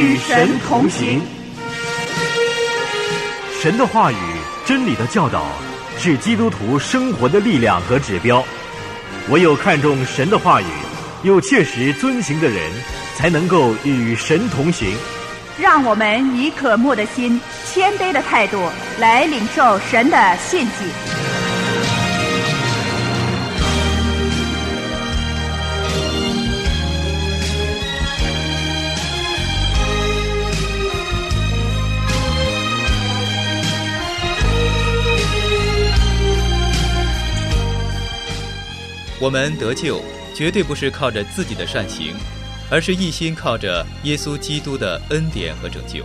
与神同行。 神的话语、真理的教导是基督徒生活的力量和指标。唯有看重神的话语，又切实遵行的人，才能够与神同行。 让我们以渴慕的心、谦卑的态度来领受神的信息。 我们得救绝对不是靠着自己的善行，而是一心靠着耶稣基督的恩典和拯救。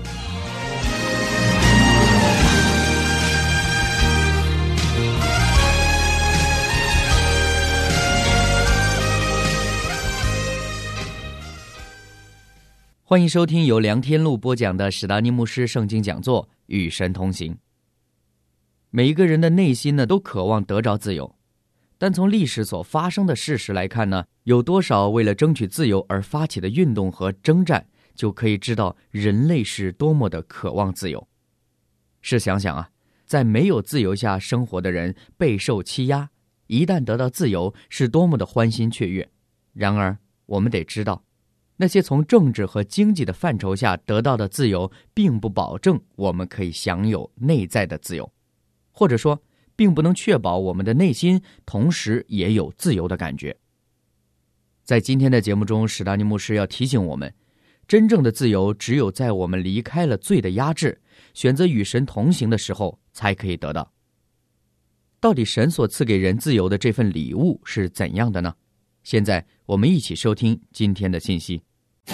欢迎收听由梁天禄播讲的史达尼牧师圣经讲座《与神同行》。每一个人的内心呢，都渴望得着自由。但从历史所发生的事实来看呢，有多少为了争取自由而发起的运动和征战，就可以知道人类是多么的渴望自由。试想想啊，在没有自由下生活的人备受欺压，一旦得到自由，是多么的欢欣雀跃。然而，我们得知道，那些从政治和经济的范畴下得到的自由，并不保证我们可以享有内在的自由，或者说并不能确保我们的内心同时也有自由的感觉。在今天的节目中，史达尼牧师要提醒我们，真正的自由只有在我们离开了罪的压制，选择与神同行的时候才可以得到。到底神所赐给人自由的这份礼物是怎样的呢？现在我们一起收听今天的信息。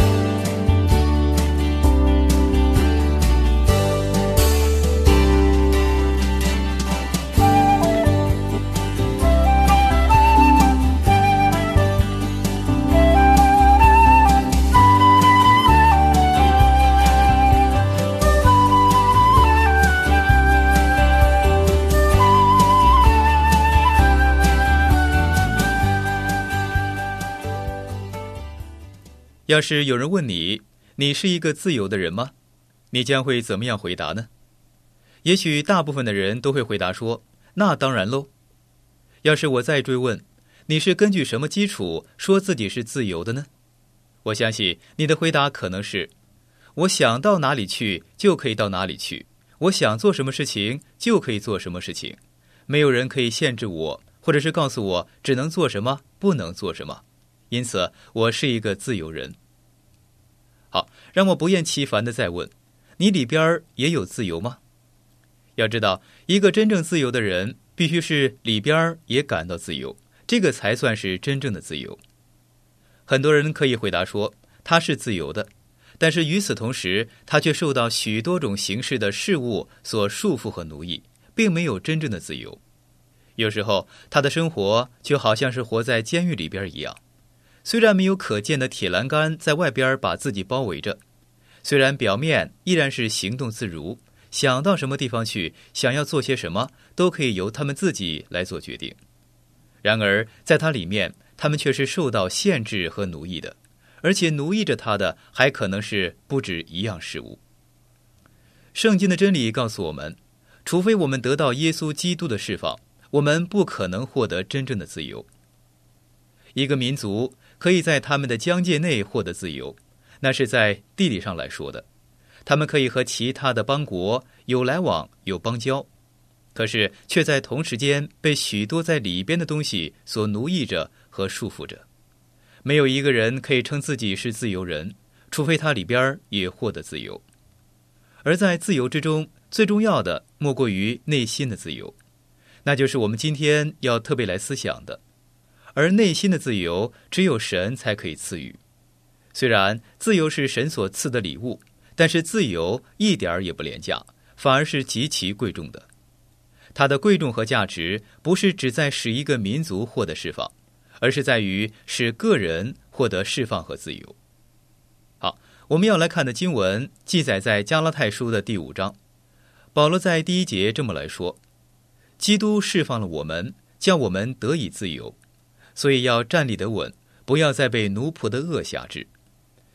要是有人问你，你是一个自由的人吗？你将会怎么样回答呢？也许大部分的人都会回答说，那当然喽。要是我再追问，你是根据什么基础说自己是自由的呢？我相信你的回答可能是，我想到哪里去就可以到哪里去，我想做什么事情就可以做什么事情，没有人可以限制我，或者是告诉我只能做什么，不能做什么，因此我是一个自由人。好，让我不厌其烦地再问，你里边也有自由吗？要知道，一个真正自由的人必须是里边也感到自由，这个才算是真正的自由。很多人可以回答说他是自由的，但是与此同时，他却受到许多种形式的事物所束缚和奴役，并没有真正的自由。有时候他的生活就好像是活在监狱里边一样，虽然没有可见的铁栏杆在外边把自己包围着，虽然表面依然是行动自如，想到什么地方去，想要做些什么，都可以由他们自己来做决定。然而在他里面，他们却是受到限制和奴役的，而且奴役着他的还可能是不止一样事物。圣经的真理告诉我们，除非我们得到耶稣基督的释放，我们不可能获得真正的自由。一个民族可以在他们的疆界内获得自由，那是在地理上来说的，他们可以和其他的邦国有来往有邦交，可是却在同时间被许多在里边的东西所奴役着和束缚着。没有一个人可以称自己是自由人，除非他里边也获得自由。而在自由之中，最重要的莫过于内心的自由，那就是我们今天要特别来思想的。而内心的自由只有神才可以赐予。虽然自由是神所赐的礼物，但是自由一点也不廉价，反而是极其贵重的。它的贵重和价值不是只在使一个民族获得释放，而是在于使个人获得释放和自由。好，我们要来看的经文记载在加拉太书的第5章。保罗在第1节这么来说，基督释放了我们，叫我们得以自由，所以要站立得稳，不要再被奴仆的恶辖制。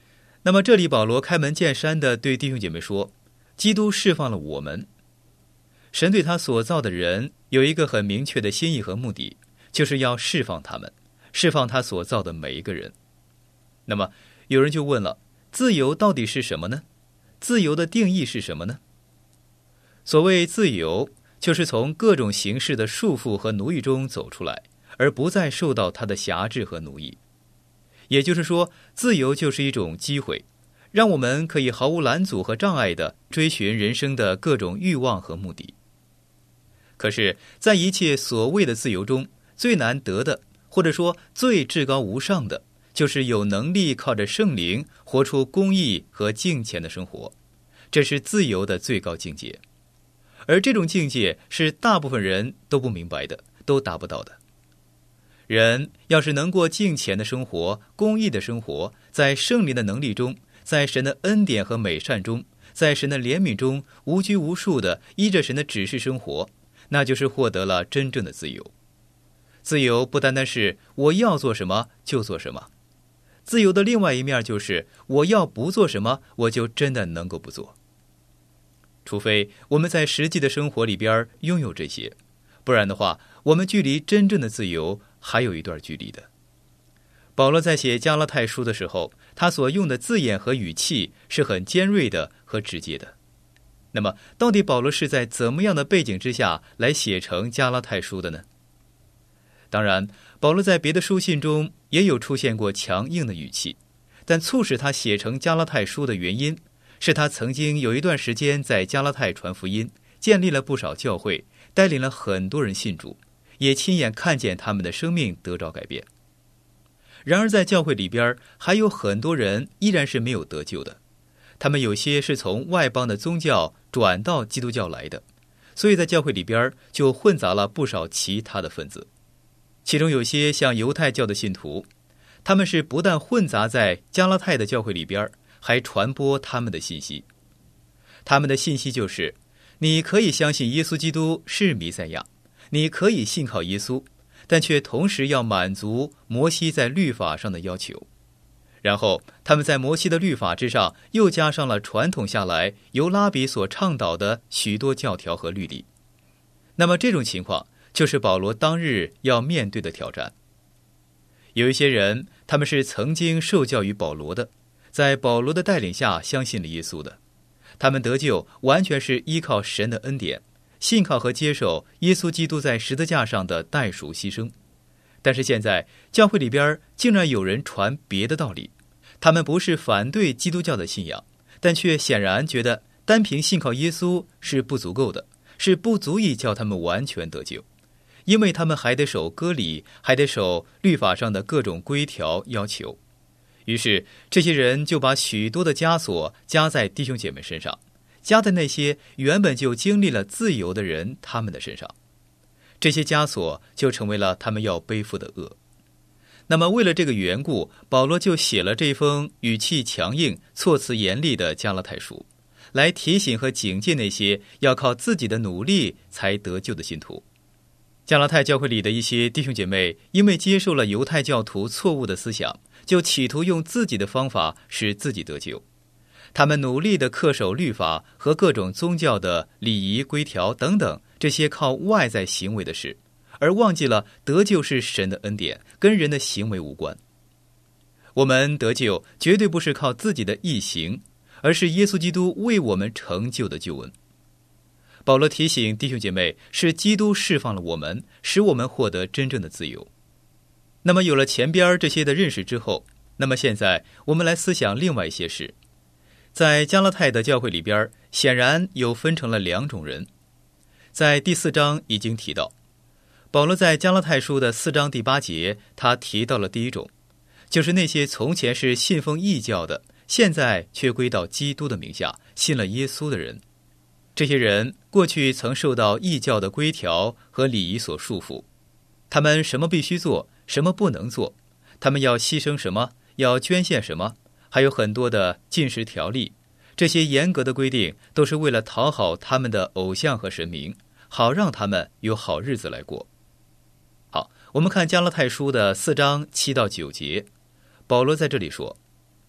那么这里保罗开门见山地对弟兄姐妹说，基督释放了我们。神对他所造的人有一个很明确的心意和目的，就是要释放他们，释放他所造的每一个人。那么有人就问了，自由到底是什么呢？自由的定义是什么呢？所谓自由，就是从各种形式的束缚和奴役中走出来，而不再受到它的辖制和奴役。也就是说，自由就是一种机会，让我们可以毫无拦阻和障碍地追寻人生的各种欲望和目的。可是，在一切所谓的自由中，最难得的，或者说最至高无上的，就是有能力靠着圣灵活出公义和敬虔的生活，这是自由的最高境界。而这种境界是大部分人都不明白的，都达不到的。人要是能过敬虔的生活、公义的生活，在圣灵的能力中，在神的恩典和美善中，在神的怜悯中，无拘无束地依着神的指示生活，那就是获得了真正的自由。自由不单单是我要做什么就做什么，自由的另外一面就是我要不做什么，我就真的能够不做。除非我们在实际的生活里边拥有这些，不然的话，我们距离真正的自由还有一段距离的。保罗在写加拉太书的时候，他所用的字眼和语气是很尖锐的和直接的。那么，到底保罗是在怎么样的背景之下来写成加拉太书的呢？当然，保罗在别的书信中也有出现过强硬的语气，但促使他写成加拉太书的原因，是他曾经有一段时间在加拉太传福音，建立了不少教会，带领了很多人信主，也亲眼看见他们的生命得着改变。然而在教会里边还有很多人依然是没有得救的，他们有些是从外邦的宗教转到基督教来的，所以在教会里边就混杂了不少其他的分子。其中有些像犹太教的信徒，他们是不但混杂在加拉太的教会里边，还传播他们的信息。他们的信息就是，你可以相信耶稣基督是弥赛亚，你可以信靠耶稣，但却同时要满足摩西在律法上的要求。然后他们在摩西的律法之上又加上了传统下来由拉比所倡导的许多教条和律例。那么这种情况就是保罗当日要面对的挑战。有一些人，他们是曾经受教于保罗的，在保罗的带领下相信了耶稣的，他们得救完全是依靠神的恩典，信靠和接受耶稣基督在十字架上的代赎牺牲。但是现在教会里边竟然有人传别的道理，他们不是反对基督教的信仰，但却显然觉得单凭信靠耶稣是不足够的，是不足以叫他们完全得救，因为他们还得守割礼，还得守律法上的各种规条要求。于是这些人就把许多的枷锁加在弟兄姐妹身上，加在那些原本就经历了自由的人他们的身上，这些枷锁就成为了他们要背负的恶。那么为了这个缘故，保罗就写了这封语气强硬、措辞严厉的加拉太书，来提醒和警戒那些要靠自己的努力才得救的信徒。加拉太教会里的一些弟兄姐妹因为接受了犹太教徒错误的思想，就企图用自己的方法使自己得救。他们努力地恪守律法和各种宗教的礼仪规条等等这些靠外在行为的事，而忘记了得救是神的恩典，跟人的行为无关。我们得救绝对不是靠自己的义行，而是耶稣基督为我们成就的救恩。保罗提醒弟兄姐妹，是基督释放了我们，使我们获得真正的自由。那么有了前边这些的认识之后，那么现在我们来思想另外一些事。在加拉太的教会里边，显然有分成了两种人。在第4章已经提到，保罗在加拉太书的4章第8节，他提到了第一种，就是那些从前是信奉异教的，现在却归到基督的名下，信了耶稣的人。这些人过去曾受到异教的规条和礼仪所束缚，他们什么必须做，什么不能做，他们要牺牲什么，要捐献什么，还有很多的禁食条例。这些严格的规定都是为了讨好他们的偶像和神明，好让他们有好日子来过。好，我们看加拉太书的4章7到9节，保罗在这里说：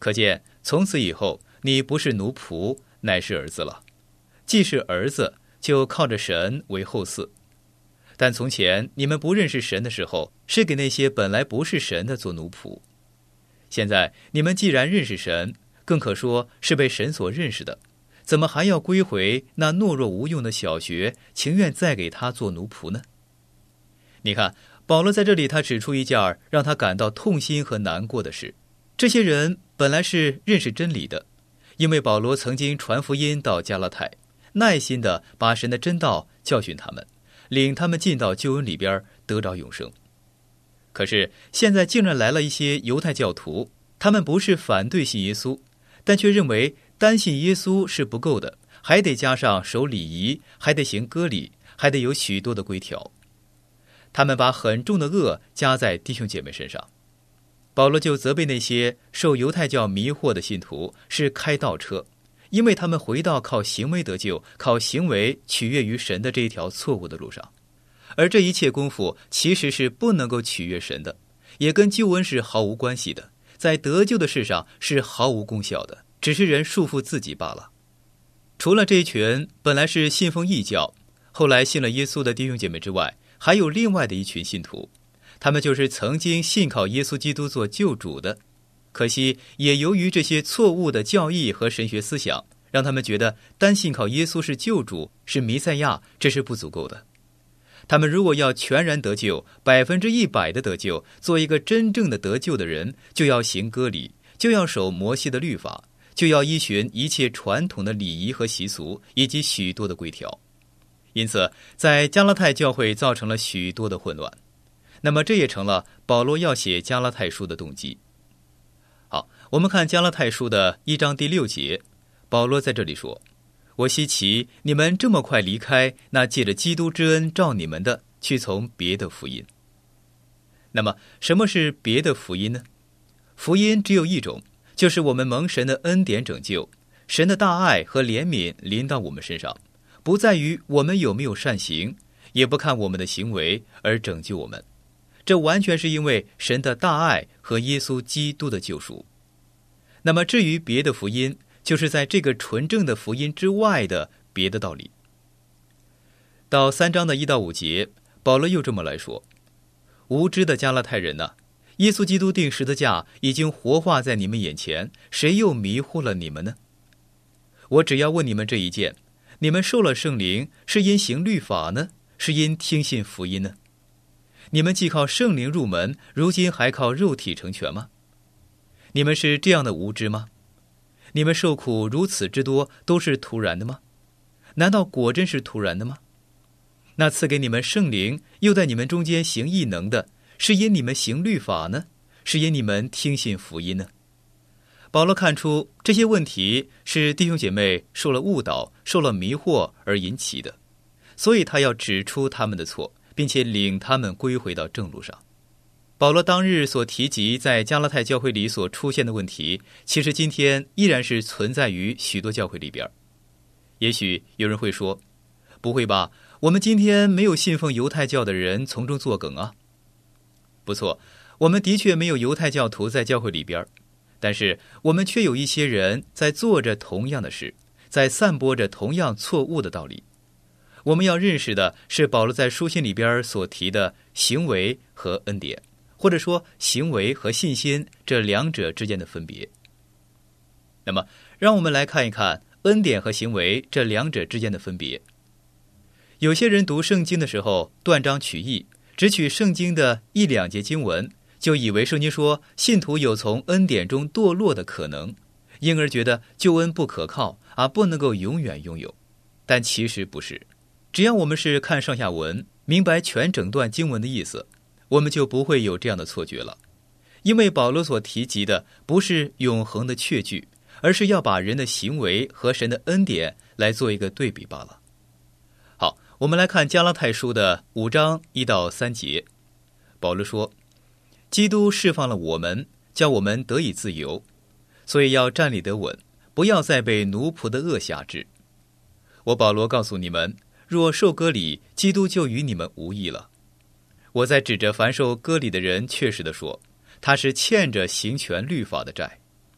可见从此以后，你不是奴仆，乃是儿子了。既是儿子，就靠着神为后嗣。但从前你们不认识神的时候，是给那些本来不是神的做奴仆。现在你们既然认识神，更可说是被神所认识的，怎么还要归回那懦弱无用的小学，情愿再给他做奴仆呢？你看，保罗在这里他指出一件让他感到痛心和难过的事。这些人本来是认识真理的，因为保罗曾经传福音到加拉太，耐心地把神的真道教训他们，领他们进到救恩里边，得着永生。可是现在竟然来了一些犹太教徒，他们不是反对信耶稣，但却认为单信耶稣是不够的，还得加上守礼仪，还得行割礼，还得有许多的规条。他们把很重的恶加在弟兄姐妹身上。保罗就责备那些受犹太教迷惑的信徒是开倒车，因为他们回到靠行为得救、靠行为取悦于神的这一条错误的路上。而这一切功夫其实是不能够取悦神的，也跟救恩是毫无关系的，在得救的事上是毫无功效的，只是人束缚自己罢了。除了这一群本来是信奉异教，后来信了耶稣的弟兄姐妹之外，还有另外的一群信徒，他们就是曾经信靠耶稣基督做救主的。可惜也由于这些错误的教义和神学思想，让他们觉得单信靠耶稣是救主，是弥赛亚，这是不足够的。他们如果要全然得救，100%的得救，做一个真正的得救的人，就要行割礼，就要守摩西的律法，就要依循一切传统的礼仪和习俗，以及许多的规条。因此在加拉太教会造成了许多的混乱，那么这也成了保罗要写加拉太书的动机。好，我们看加拉太书的1章第6节，保罗在这里说，我稀奇你们这么快离开那借着基督之恩召你们的，去从别的福音。那么什么是别的福音呢？福音只有一种，就是我们蒙神的恩典拯救，神的大爱和怜悯临到我们身上，不在于我们有没有善行，也不看我们的行为而拯救我们，这完全是因为神的大爱和耶稣基督的救赎。那么至于别的福音，就是在这个纯正的福音之外的别的道理。到3章的1到5节，保罗又这么来说，无知的加拉太人哪，耶稣基督钉十字架已经活化在你们眼前，谁又迷惑了你们呢？我只要问你们这一件，你们受了圣灵，是因行律法呢，是因听信福音呢？你们既靠圣灵入门，如今还靠肉体成全吗？你们是这样的无知吗？你们受苦如此之多，都是突然的吗？难道果真是突然的吗？那赐给你们圣灵，又在你们中间行异能的，是因你们行律法呢，是因你们听信福音呢？保罗看出这些问题是弟兄姐妹受了误导，受了迷惑而引起的，所以他要指出他们的错，并且领他们归回到正路上。保罗当日所提及在加拉太教会里所出现的问题，其实今天依然是存在于许多教会里边。也许有人会说，不会吧，我们今天没有信奉犹太教的人从中作梗啊。不错，我们的确没有犹太教徒在教会里边，但是我们却有一些人在做着同样的事，在散播着同样错误的道理。我们要认识的是保罗在书信里边所提的行为和恩典，或者说行为和信心这两者之间的分别。那么让我们来看一看恩典和行为这两者之间的分别。有些人读圣经的时候断章取义，只取圣经的1、2节经文，就以为圣经说信徒有从恩典中堕落的可能，因而觉得救恩不可靠不能够永远拥有。但其实不是，只要我们是看上下文，明白全整段经文的意思，我们就不会有这样的错觉了。因为保罗所提及的不是永恒的确据，而是要把人的行为和神的恩典来做一个对比罢了。好，我们来看加拉太书的5章1到3节。保罗说，基督释放了我们，叫我们得以自由，所以要站立得稳，不要再被奴仆的恶辖制。我保罗告诉你们，若受割礼，基督就与你们无异了。我在指着凡受割礼的人确实地说，他是欠着行全律法的债。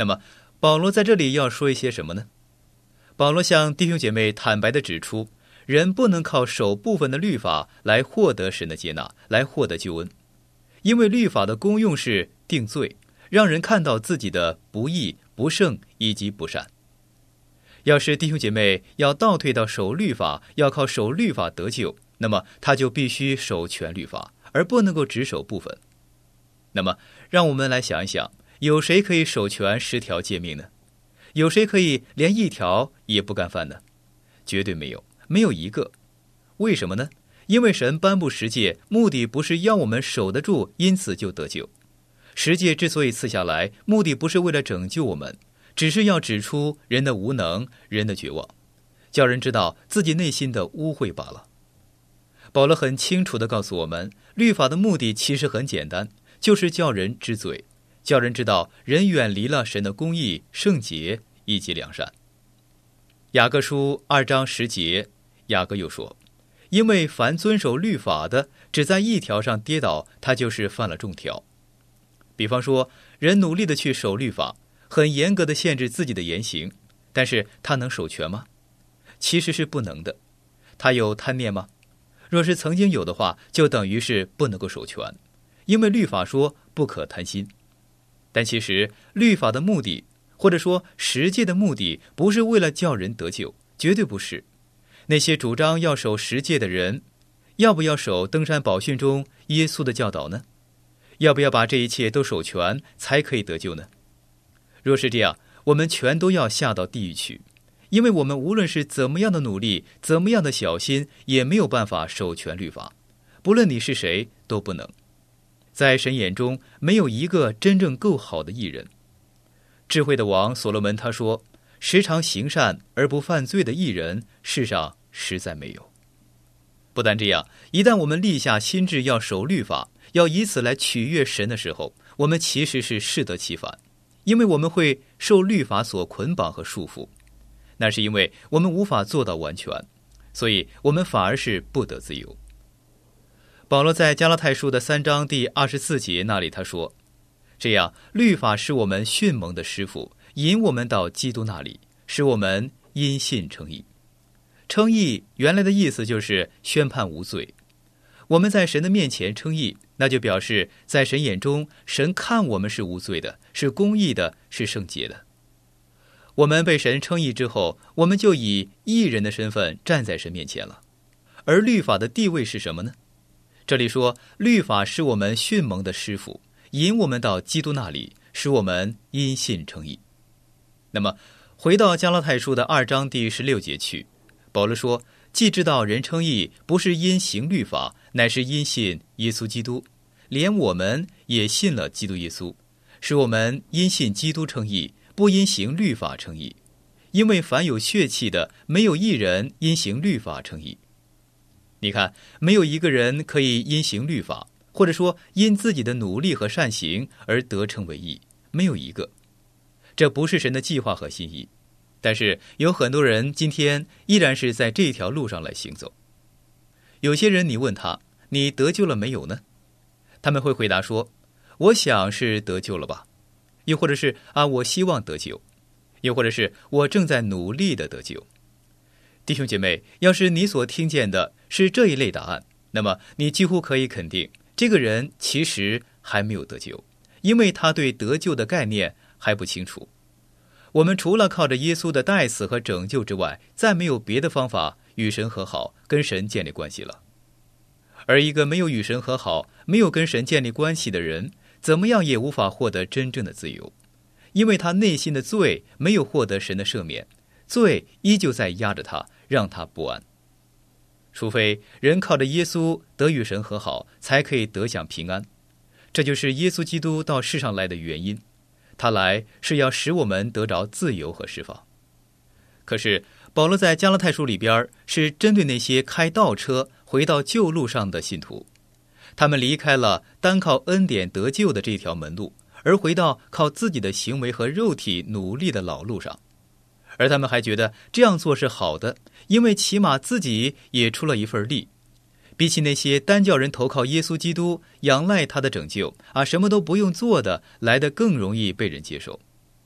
那么保罗在这里要说一些什么呢？保罗向弟兄姐妹坦白地指出，人不能靠守部分的律法来获得神的接纳，来获得救恩，因为律法的功用是定罪，让人看到自己的不义、不圣以及不善。要是弟兄姐妹要倒退到守律法，要靠守律法得救，那么他就必须守全律法，而不能够只守部分。那么让我们来想一想，有谁可以守全10条诫命呢？有谁可以连1条也不干犯呢？绝对没有，没有一个。为什么呢？因为神颁布10诫，目的不是要我们守得住，因此就得救。10诫之所以赐下来，目的不是为了拯救我们，只是要指出人的无能，人的绝望，叫人知道自己内心的污秽罢了。保罗很清楚地告诉我们，律法的目的其实很简单，就是叫人知罪，叫人知道人远离了神的公义、圣洁以及良善。雅各书2章10节，雅各又说，因为凡遵守律法的，只在1条上跌倒，他就是犯了众条。比方说，人努力地去守律法，很严格地限制自己的言行，但是他能守全吗？其实是不能的。他有贪念吗？若是曾经有的话，就等于是不能够守全，因为律法说不可贪心。但其实律法的目的，或者说10诫的目的，不是为了叫人得救，绝对不是。那些主张要守10诫的人，要不要守登山宝训中耶稣的教导呢？要不要把这一切都守全才可以得救呢？若是这样，我们全都要下到地狱去，因为我们无论是怎么样的努力，怎么样的小心，也没有办法守全律法，不论你是谁都不能。在神眼中，没有一个真正够好的义人。智慧的王所罗门他说，时常行善而不犯罪的义人，世上实在没有。不但这样，一旦我们立下心志要守律法，要以此来取悦神的时候，我们其实是适得其反，因为我们会受律法所捆绑和束缚。那是因为我们无法做到完全，所以我们反而是不得自由。保罗在加拉太书的3章第24节那里他说，这样律法是我们训蒙的师傅，引我们到基督那里，使我们因信称义。称义原来的意思就是宣判无罪。我们在神的面前称义，那就表示在神眼中，神看我们是无罪的，是公义的，是圣洁的。我们被神称义之后，我们就以义人的身份站在神面前了。而律法的地位是什么呢？这里说，律法是我们训蒙的师傅，引我们到基督那里，使我们因信称义。那么回到加拉太书的2章第16节去，保罗说，既知道人称义不是因行律法，乃是因信耶稣基督，连我们也信了基督耶稣，使我们因信基督称义，不因行律法称义。因为凡有血气的，没有一人因行律法称义。你看，没有一个人可以因行律法，或者说因自己的努力和善行而得称为义，没有一个。这不是神的计划和心意。但是有很多人今天依然是在这条路上来行走。有些人你问他，你得救了没有呢？他们会回答说，我想是得救了吧，又或者是我希望得救，又或者是我正在努力的得救。弟兄姐妹，要是你所听见的是这一类答案，那么你几乎可以肯定，这个人其实还没有得救，因为他对得救的概念还不清楚。我们除了靠着耶稣的代死和拯救之外，再没有别的方法与神和好，跟神建立关系了。而一个没有与神和好，没有跟神建立关系的人，怎么样也无法获得真正的自由，因为他内心的罪没有获得神的赦免，罪依旧在压着他，让他不安。除非人靠着耶稣得与神和好，才可以得享平安。这就是耶稣基督到世上来的原因，他来是要使我们得着自由和释放。可是保罗在加拉太书里边是针对那些开倒车回到旧路上的信徒，他们离开了单靠恩典得救的这条门路，而回到靠自己的行为和肉体努力的老路上。而他们还觉得这样做是好的，因为起码自己也出了一份力，比起那些单叫人投靠耶稣基督，仰赖他的拯救什么都不用做的，来得更容易被人接受。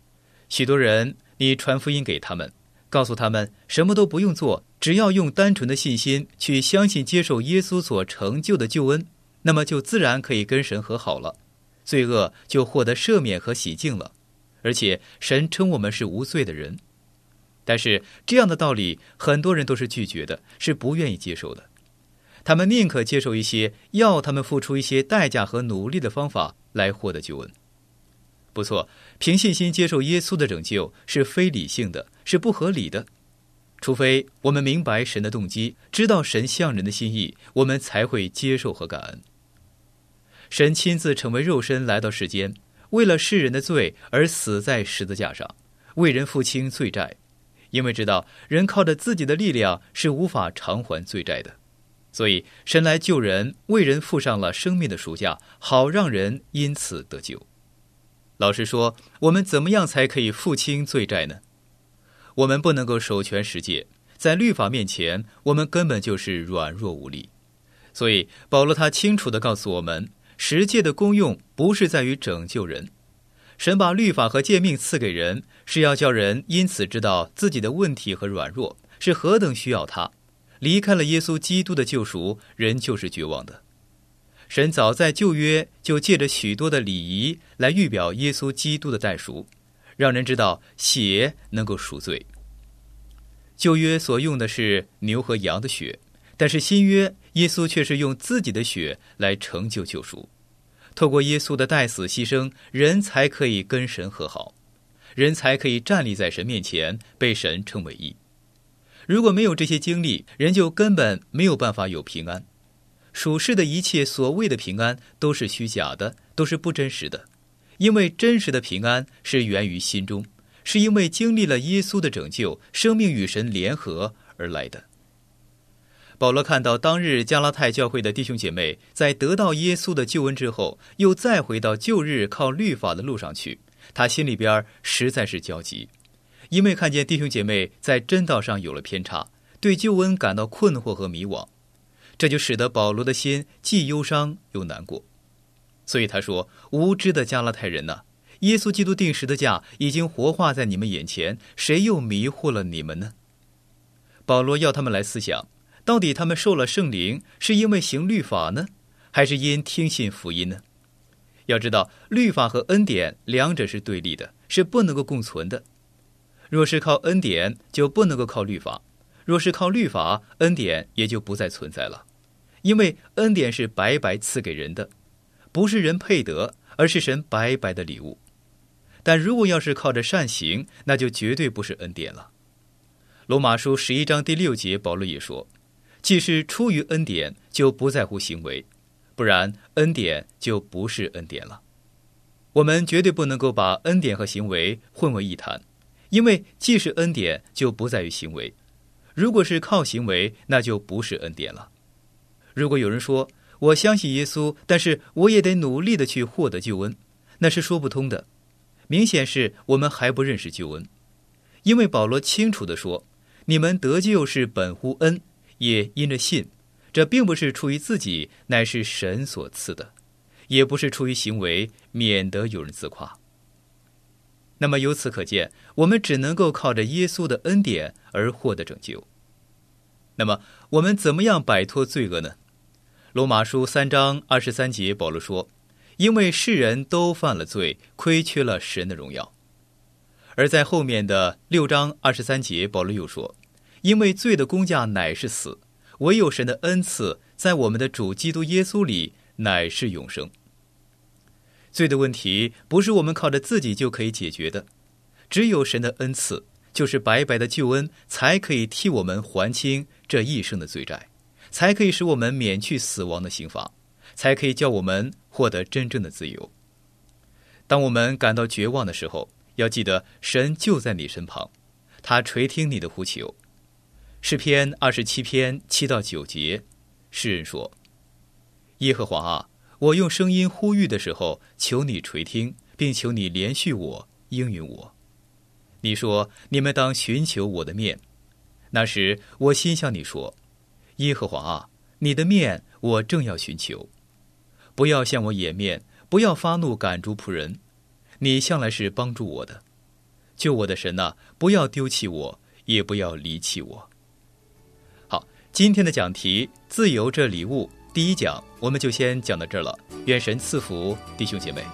许多人，你传福音给他们，告诉他们什么都不用做，只要用单纯的信心去相信接受耶稣所成就的救恩，那么就自然可以跟神和好了，罪恶就获得赦免和洗净了，而且神称我们是无罪的人。但是这样的道理很多人都是拒绝的，是不愿意接受的。他们宁可接受一些要他们付出一些代价和努力的方法来获得救恩。不错，凭信心接受耶稣的拯救是非理性的，是不合理的。除非我们明白神的动机，知道神向人的心意，我们才会接受和感恩。神亲自成为肉身来到世间，为了世人的罪而死在十字架上，为人付清罪债。因为知道人靠着自己的力量是无法偿还罪债的，所以神来救人，为人付上了生命的赎价，好让人因此得救。老实说，我们怎么样才可以付清罪债呢？我们不能够守全十诫，在律法面前，我们根本就是软弱无力。所以保罗他清楚地告诉我们，十诫的功用不是在于拯救人。神把律法和诫命赐给人，是要叫人因此知道自己的问题和软弱，是何等需要他。离开了耶稣基督的救赎，人就是绝望的。神早在旧约就借着许多的礼仪来预表耶稣基督的代赎，让人知道血能够赎罪。旧约所用的是牛和羊的血，但是新约耶稣却是用自己的血来成就救赎。透过耶稣的代死牺牲，人才可以跟神和好，人才可以站立在神面前，被神称为义。如果没有这些经历，人就根本没有办法有平安。属世的一切所谓的平安都是虚假的，都是不真实的，因为真实的平安是源于心中，是因为经历了耶稣的拯救，生命与神联合而来的。保罗看到当日加拉太教会的弟兄姐妹在得到耶稣的救恩之后，又再回到旧日靠律法的路上去，他心里边实在是焦急，因为看见弟兄姐妹在真道上有了偏差，对救恩感到困惑和迷惘，这就使得保罗的心既忧伤又难过。所以他说，无知的加拉太人哪，耶稣基督钉十字架已经活化在你们眼前，谁又迷惑了你们呢？保罗要他们来思想，到底他们受了圣灵是因为行律法呢，还是因听信福音呢？要知道，律法和恩典两者是对立的，是不能够共存的。若是靠恩典，就不能够靠律法；若是靠律法，恩典也就不再存在了。因为恩典是白白赐给人的，不是人配得，而是神白白的礼物。但如果要是靠着善行，那就绝对不是恩典了。罗马书11章第6节，保罗也说，既是出于恩典，就不在乎行为，不然恩典就不是恩典了。我们绝对不能够把恩典和行为混为一谈，因为既是恩典，就不在于行为。如果是靠行为，那就不是恩典了。如果有人说，我相信耶稣，但是我也得努力的去获得救恩，那是说不通的。明显是我们还不认识救恩。因为保罗清楚地说，你们得救是本乎恩，也因着信，这并不是出于自己，乃是神所赐的，也不是出于行为，免得有人自夸。那么由此可见，我们只能够靠着耶稣的恩典而获得拯救。那么我们怎么样摆脱罪恶呢？罗马书3章23节，保罗说，因为世人都犯了罪，亏缺了神的荣耀。而在后面的6章23节，保罗又说，因为罪的工价乃是死，唯有神的恩赐在我们的主基督耶稣里乃是永生。罪的问题不是我们靠着自己就可以解决的，只有神的恩赐，就是白白的救恩，才可以替我们还清这一生的罪债，才可以使我们免去死亡的刑罚，才可以叫我们获得真正的自由。当我们感到绝望的时候，要记得神就在你身旁，他垂听你的呼求。诗篇27篇7到9节，诗人说，耶和华啊，我用声音呼吁的时候，求你垂听，并求你怜恤我，应允我。你说，你们当寻求我的面。那时我心向你说，耶和华啊，你的面我正要寻求。不要向我掩面，不要发怒赶逐仆人，你向来是帮助我的。 救我的神啊，不要丢弃我，也不要离弃我。好，今天的讲题自由这礼物第一讲我们就先讲到这儿了，愿神赐福弟兄姐妹。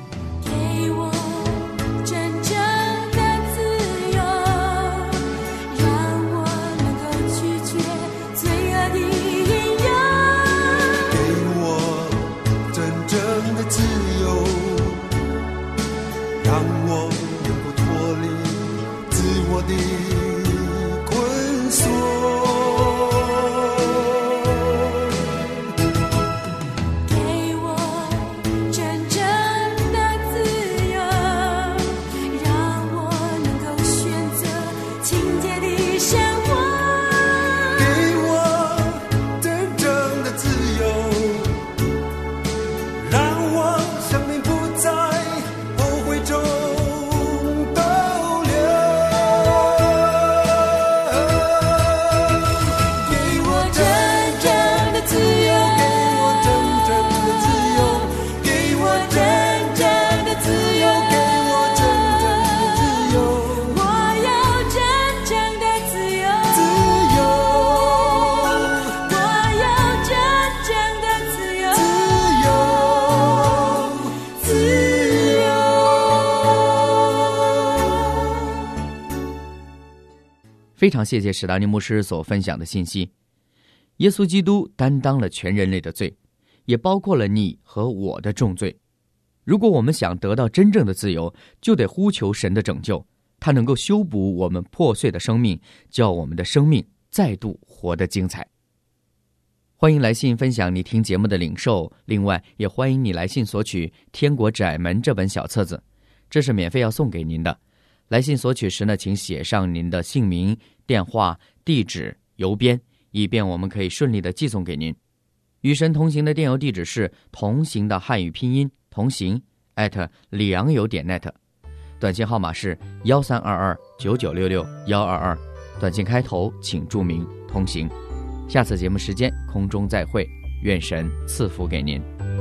非常谢谢史达尼牧师所分享的信息。耶稣基督担当了全人类的罪，也包括了你和我的重罪。如果我们想得到真正的自由，就得呼求神的拯救，他能够修补我们破碎的生命，叫我们的生命再度活得精彩。欢迎来信分享你听节目的领受，另外也欢迎你来信索取《天国窄门》这本小册子，这是免费要送给您的。来信索取时呢，请写上您的姓名、电话、地址、邮编，以便我们可以顺利的寄送给您。与神同行的电邮地址是同行的汉语拼音同行里昂邮.net， 短信号码是13229966-122，短信开头请注明同行。下次节目时间空中再会，愿神赐福给您。